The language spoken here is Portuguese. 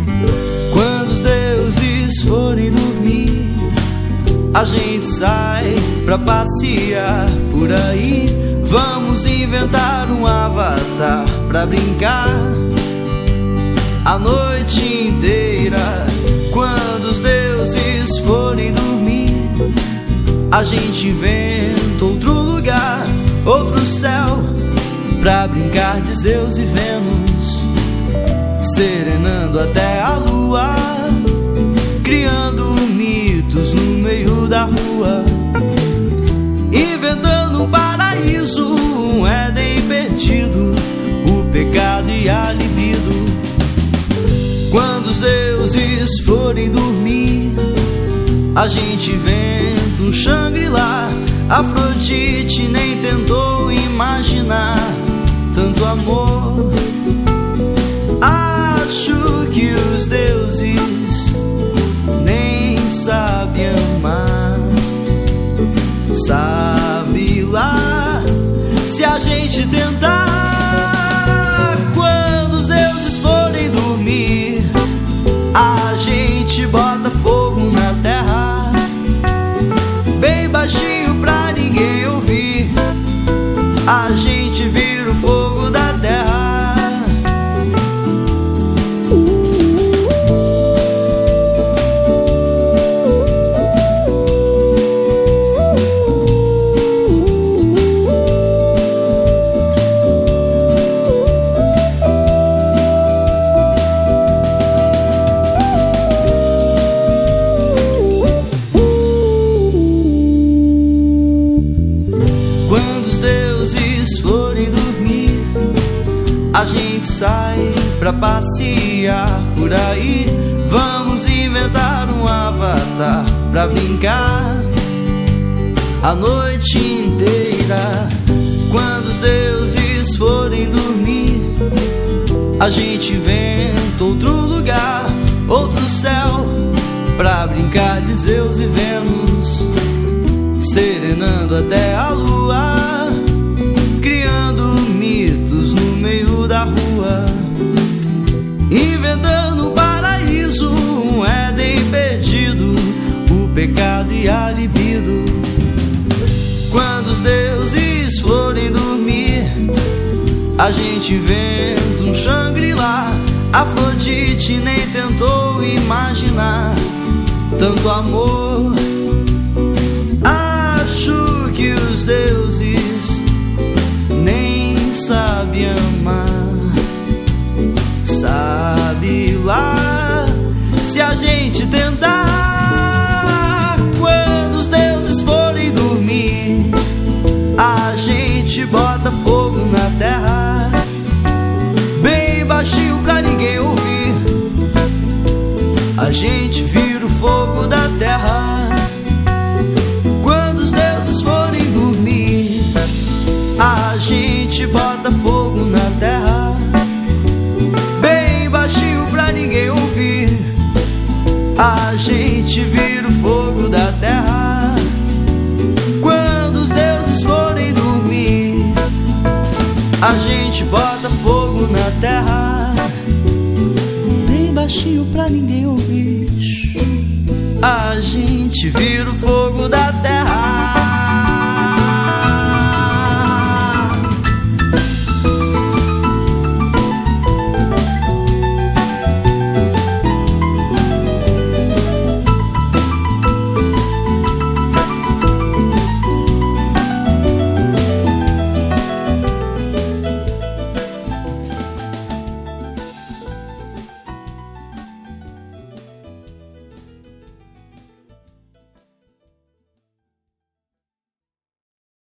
Quando os deuses forem dormir, a gente sai pra passear por aí. Vamos inventar um avatar pra brincar a noite inteira. Quando os deuses forem dormir, a gente inventa outro lugar, outro céu, pra brincar de Zeus e Vênus, serenando até a lua, criando mitos no meio da rua, inventando um paraíso, um Éden perdido, o pecado e a libido. Quando os deuses forem dormir, a gente inventa um Shangri-La. Afrodite nem tentou imaginar tanto amor. Acho que os deuses nem sabem amar. Sabe lá se a gente tentar. Quando os deuses forem dormir, a gente bota fogo na terra, bem baixinho pra ninguém ouvir. A gente vira o fogo da terra. A gente sai pra passear por aí. Vamos inventar um avatar pra brincar a noite inteira. Quando os deuses forem dormir, a gente inventa outro lugar, outro céu, pra brincar de Zeus e Vênus, serenando até a lua, criando mitos no meio da rua, inventando um paraíso, um Éden perdido, o pecado e a libido. Quando os deuses forem dormir, a gente inventa um Shangri-La. Afrodite nem tentou imaginar tanto amor. Acho que os deuses nem sabem amar. Sabe lá se a gente tentar. Quando os deuses forem dormir, a gente bota fogo na terra, bem baixinho pra ninguém ouvir. A gente vira o fogo da terra. Quando os deuses forem dormir, a gente bota fogo na terra, bem baixinho pra ninguém ouvir. A gente vira o fogo da terra. Quando os deuses forem dormir, a gente bota fogo na terra, bem baixinho pra ninguém ouvir. A gente vira o fogo da terra.